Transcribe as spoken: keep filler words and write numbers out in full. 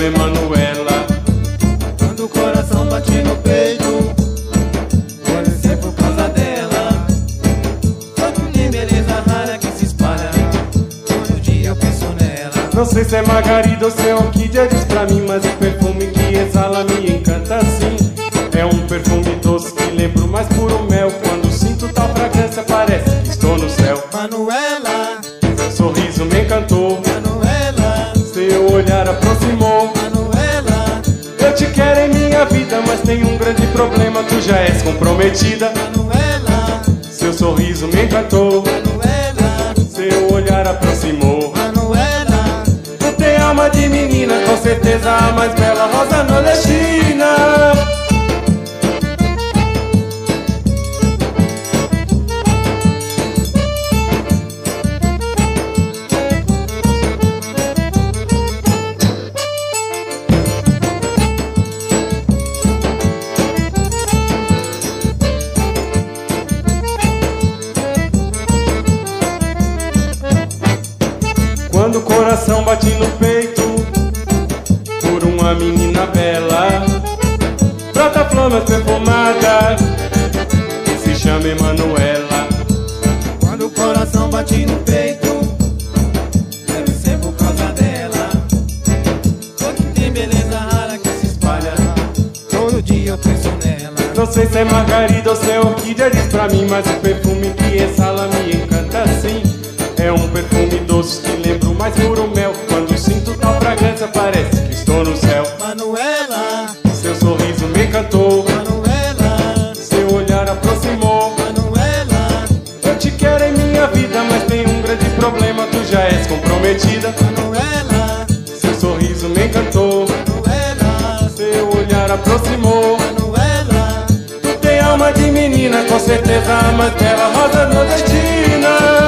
chama Emanuela. Quando o coração bate no peito, pode ser por causa dela. Tanto de beleza rara que se espalha, todo dia eu penso nela. Não sei se é margarida ou se é orquídea, diz pra mim, mas o perfume que exala me encanta assim. É um perfume doce que lembro mais puro mel. Quando sinto tal fragrância parece que estou no céu. Manuela, Seu sorriso me encantou, Manuela, seu olhar aproximou. Manuela, Eu te quero em minha vida, mas tem um grande problema, tu já és comprometida. Manuela, Seu sorriso me encantou, Manuela, seu olhar aproximou. Manuela. Tu tem alma de menina, com certeza a mais bela rosa nordestina. Quando o coração bate no peito por uma menina bela, brota flama perfumada que se chama Emanuela. Quando o coração bate no peito, deve ser por causa dela. Tanto de beleza rara que se espalha, todo dia eu penso nela. Não sei se é margarida ou se é orquídea, diz pra mim, mas o perfume que exala me encanta assim. É um perfume doce que lembro mais puro mel. Quando sinto tal fragrância parece que estou no céu. Manuela, Seu sorriso me encantou, Manuela, seu olhar aproximou. Manuela, Eu te quero em minha vida, mas tem um grande problema, tu já és comprometida. Manuela, Seu sorriso me encantou, Manuela, seu olhar aproximou. Manuela. Tu tem alma de menina, com certeza a mais bela rosa nordestina.